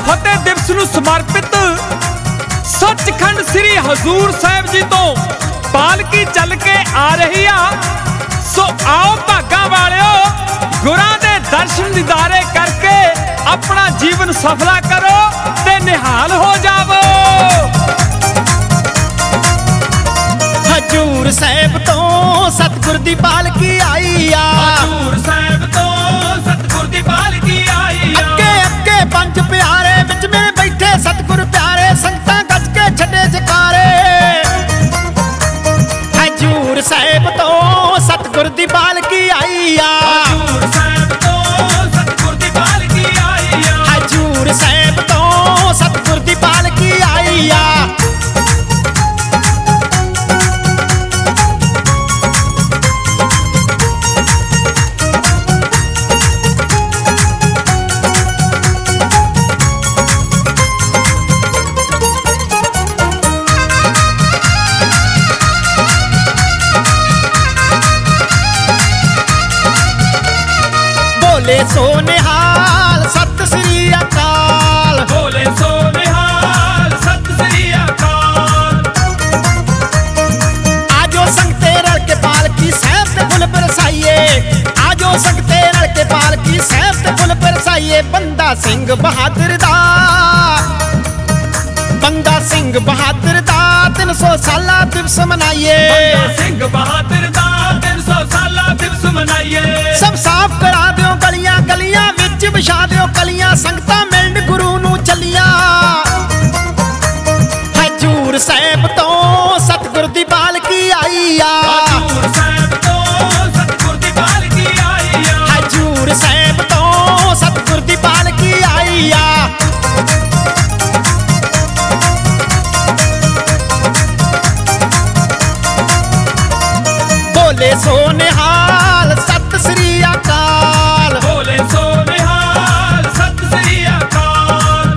फतेह दिवस नूं समर्पित सचखंड श्री हजूर साहिब जी तो पालकी चल के आ रही आ। सो आओ भागा वालिओ गुरां दे दर्शन दीदारे करके अपना जीवन सफला करो ते निहाल हो जावो। हजूर साहिब तो सतगुर दी पालकी आई आ। हजूर साहिब तो सतगुर दी पालकी आई आ। अगे अगे पंज प्यारे विच में बैठे सतगुर प्यारे संगतां गज के छड़े जकारे। हजूर साहिब तो सतगुर दी पालकी आई आ। हजूर साहिब तो सतगुर दी पालकी आई आ। हजूर साहिब तो सतगुर दी पालकी आई आ। बोले सो निहाल सत श्री अकाल। बोले सो निहाल सत श्री अकाल। आजो संगते रल के पालकी साहिब ते फुल बरसाइए। आजो संगते रल के पालकी साहिब ते फुल बरसाइए। बंदा सिंह बहादुर दा बंदा सिंह बहादुर दा 300 साला दिवस मनाइए। बंदा सिंह बहादुर दा 300 साला दिवस मनाइए। सब साफ करा दियो गलियां गलियां विच विछा दियो कलियां संगतां मिलन गुरु नूं चलियां। हजूर साहिब तो सतगुर दी पालकी आई आ। हजूर साहिब तो सतगुर दी पालकी आई आ। हजूर साहिब तो सतगुर दी पालकी आई आ। बोले सो निहाल सत श्री अकाल। बोले सो निहाल सत श्री अकाल।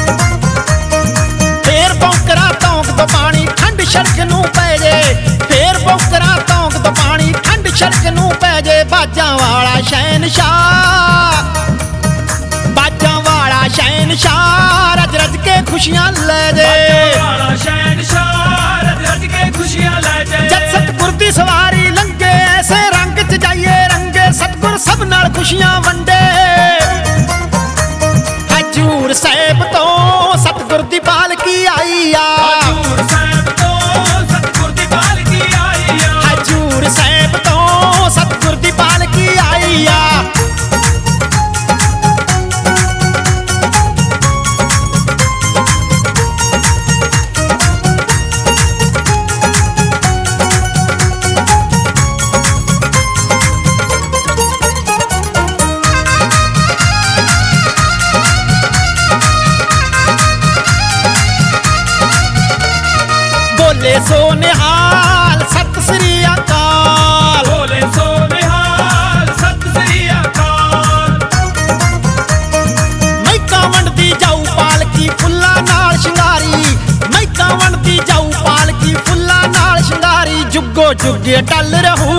फेर बौकरा तौंक दो पानी ठंड सड़क नूं पै जे। फेर बौकरा तौंक दो पानी ठंड सड़क नूं पै जे। बाजां वाला शहनशाह बाजां वाला शहनशाह रज रज के खुशियां ले जे। वाला शहनशाह रज रज के खुशियां ले जे। जद सतगुर दी सवारी लंघे ऐसे रंग च जाइए रंगे सतगुर सब नाल खुशियां वंडे। हजूर साहिब तो सतगुर दी पालकी आई आ। हजूर साहिब तो सतगुर दी पालकी आई आ। हजूर साहिब तो सतगुर दी पालकी आई आ। बोले सो निहाल सत श्री अकाल। बोले सो निहाल सत श्री अकाल। मैका वंडदी जाऊ पालकी फुल्ला नाल शिंगारी। मैका वंडदी जाऊ पालकी फुल्ला नाल शिंगारी। जुगो जुगे टल रहू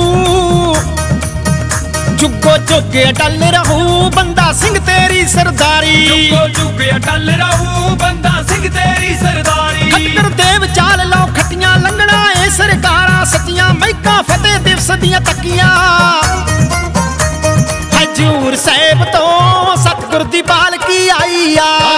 जुगो जुगे टल रहू बंदा सिंह तेरी सरदारी। जुगो जुग अटल रहू बंदा सिंह तेरी सरदारी। खटकर देव चाल लो खटियां लंघना ए सरकारां सच्चियां। मैका फतेह दिवस दियां तकियां। हजूर साहिब तो सतगुर दी पालकी आई आ।